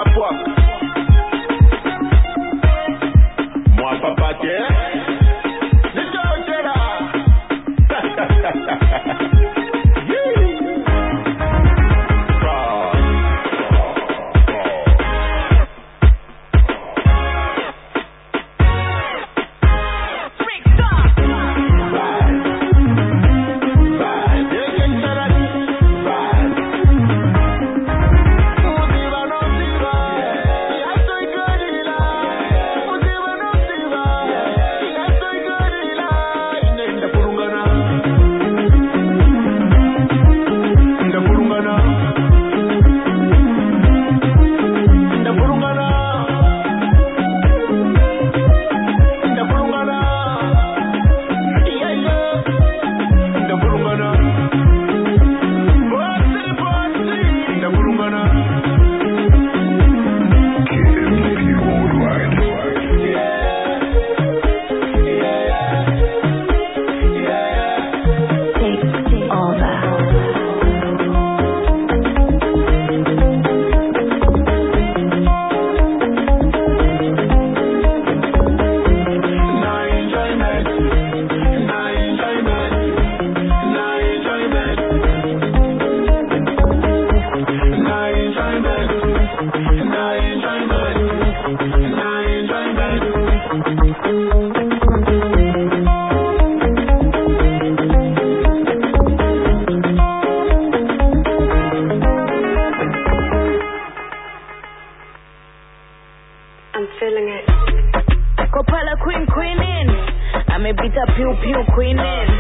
toi. Moi papa tiens. I'm feeling it. Copala queen in. I may beat up pew queen in.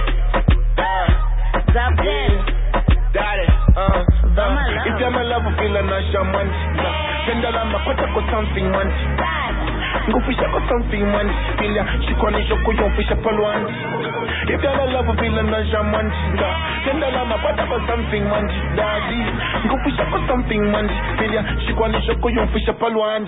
Zap in. Daddy, if you're my love, feel a national man. Send a lamb, put up something man. Go fish up something man. Feel ya, she can't show you fish up one. If you're my love, feel a national man. Send a lamb, put up something man. Daddy, go fish up something man. Feel ya, she can't show you fish up one.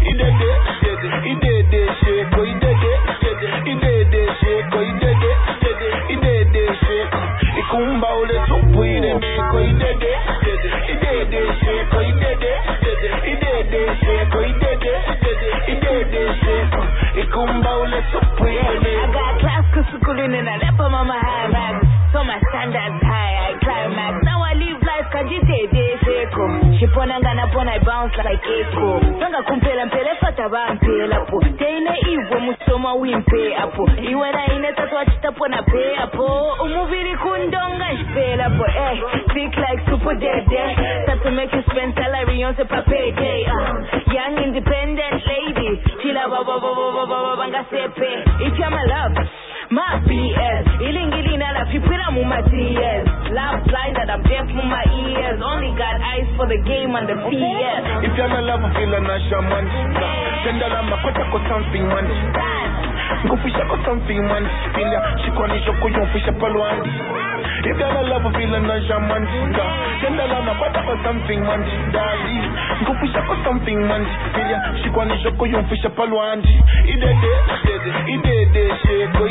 Ikumba ule supu ide miko idede sheko idede sheko idede sheko Ikumba ule supu ide. I got class kusukulini na lepa mama high max. So my standards high, I climax. Now I live life kajite sheko. Shiponanga na pona I bounce like echo. Sanga kumpela mpele fata ba mpela po. Teine iwo musoma wimpe apo. Iwe na ine tatu achita pona pe apo. Umuviri kundonga shpela po. Speak like super dead. Start to make you spend salary on se pape day. Young independent lady. Chila banga sepe. If you're my love, my BS. Ilingilina la pipira muma tears. Love blind that I'm deaf from my ears. Only got eyes for the game and the PS. If you're my love, feel a national man. Send a lamb, put up something man. Go fish up something man. Feel ya, she can't show you fish up one. If you're my love, feel a national man. Send a lamb, put up something man. Daddy, go fish up something man. Feel ya, she can't show you fish up one. Idede sheko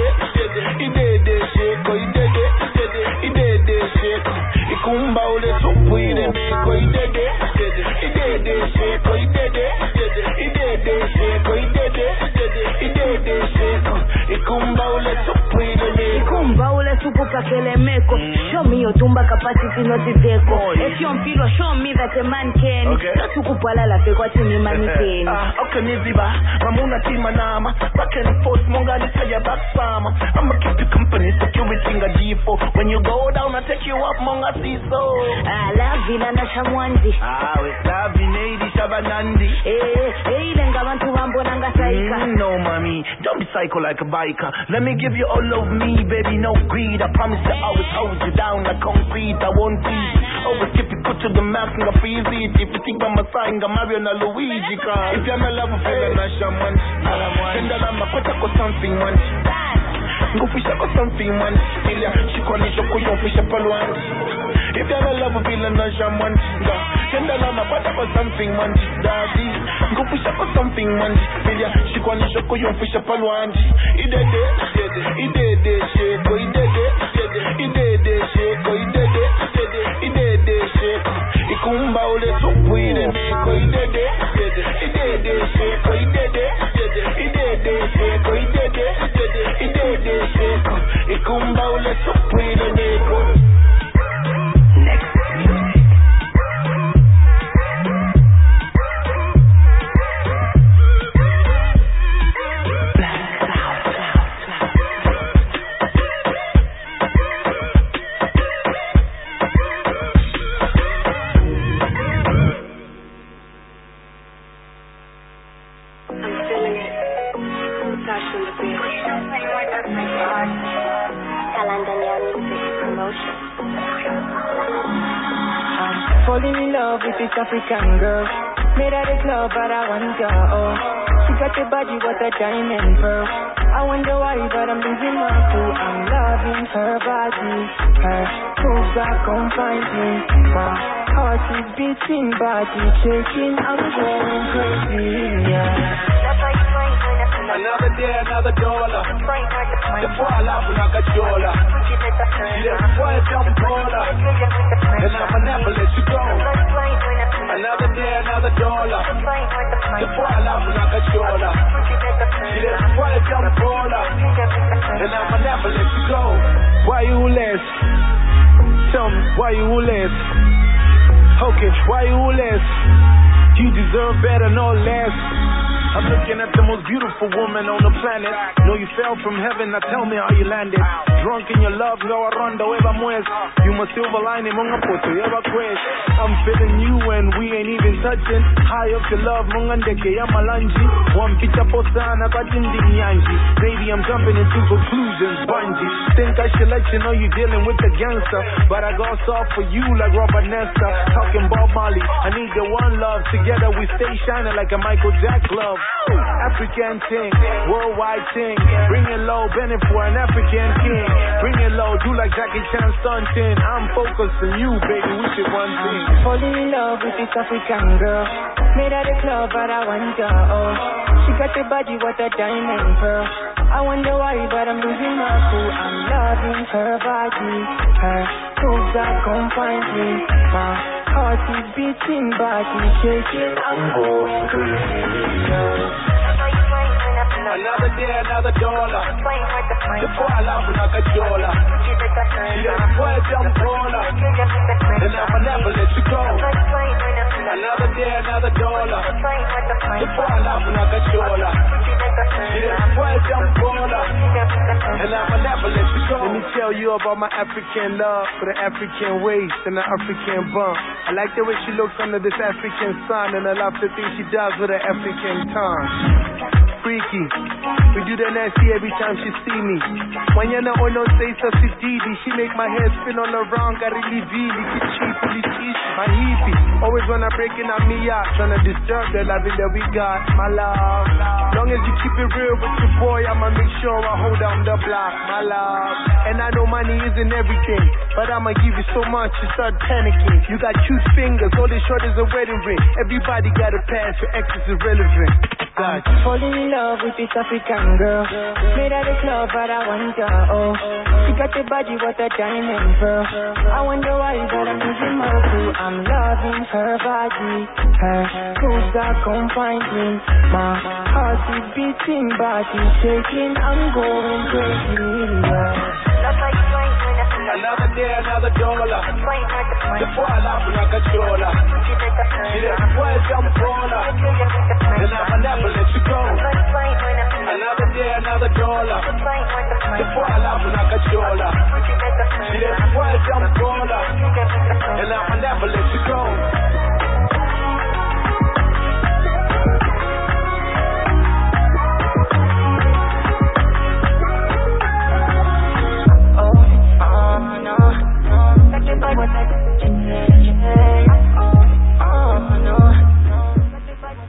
idede sheko Ikumba ule supu ide miko idede sheko idede sheko Ikumba ule supu ide miko. Ikumba ule supu kakele meko. Show me your tumba capacity not deko. If you feel show me that a man can. Tukupala la fekwa tuni maniteni. Okay niziba mamuna tima nama. Back and forth monga ni saya back farmer. I'ma keep you company security nga G4. When you go down I take you up monga siso. La vila na shamwanzi. We love neidi shabanandi. Lenga bantu wambo nanga saika. No mommy, don't be psycho like a biker. Let me give you all of me, baby, no greed. I promise to always hold you down like concrete. I won't beat. Always keep you put to the max and I freeze it. If you think I'm a sign, I'm Mario and Luigi. If you're my love, feel a national man. Send a lamb, put up something man. Go fish up something man. Feel ya, she can't show you fish up one. If you're my love, feel a national man. Send a lamb, put up something man. Daddy, go fish up something man. Feel ya, she can't show you fish up one. Idede sheko idede sheko Ikumba ule supu ide miko idede Falling in love with this African girl. Made her this love, but I want her, oh. She got the body, what a diamond pearl. I wonder why, but I'm losing my cool. I'm loving her body. Her moves are confining. My heart is beating, body shaking. I'm going crazy, yeah. Another day, another dollar. The fall off like a dollar. Yeah, boy, jump dollar. And I'ma never let you go. Another day, another dollar. The fall off like a dollar. Yeah, boy, jump dollar. And I'ma never let you go. Why you less? Tell me, why you less? Okay, why you less? You deserve better, no less. I'm looking at the most beautiful woman on the planet. Know you fell from heaven, now tell me how you landed. Drunk in your love, go around the weba muez. You must silver lining, munga poto, yeba quest. I'm feeling you and we ain't even touching. High up to love, munga ndeke ya malanji. One picture posana, kwa dindi nyanji. Baby, I'm jumping into conclusions, bungee. Think I should let you know you dealing with the gangster. But I got soft for you like Robert Nesta. Talking Bob Marley, I need the one love. Together we stay shining like a Michael Jack glove. African thing, worldwide thing. Bring it low, bending for an African king. Bring it low, do like Jackie Chan stunting. I'm focused on you, baby, we should one thing. Falling in love with this African girl. Made her the club, but I want her, oh. She got the body, what a diamond pearl. I wonder why, but I'm losing my cool. I'm loving her body. Her moves are confining. My heart is beating, body shaking. I'm going crazy. Another day, another dollar. The fall off like a dollar. Yeah, boy, jump dollar. And I'ma never let you go. Another day, another dollar. The fall off like a dollar. Yeah, boy, jump dollar. And I'ma never let you go. Let me tell you about my African love for the African waist and the African bump. I like the way she looks under this African sun, and I love the things she does with her African tongue. Freaky, we do the nasty every time she see me. When you're not on no say so she didi, she make my head spin all around. Got really really cheap, really cheap. My hippie, always wanna breaking on me out, tryna disturb the loving that we got. My love, long as you keep it real with your boy, I'ma make sure I hold down the block. My love, and I know money isn't everything, but I'ma give you so much you start panicking. You got cute fingers, all they short is a wedding ring. Everybody got a pass, your ex is irrelevant. God. Falling in love with this African girl. Made her the club, but I want her, oh. She got the body, what a diamond pearl. I wonder why, but I'm losing my cool. I'm loving her body. Her moves are confining. My heart is beating, body shaking. I'm going crazy, yeah. Another day, another dollar. The fall off like a dollar. Yeah, boy, jump dollar.